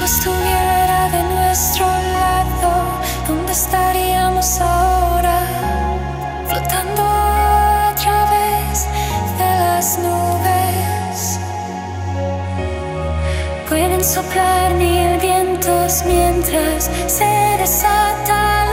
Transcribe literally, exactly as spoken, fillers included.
estuviera de nuestro lado, ¿dónde estaríamos ahora? Flotando a través de las nubes. Pueden soplar mil vientos mientras se desata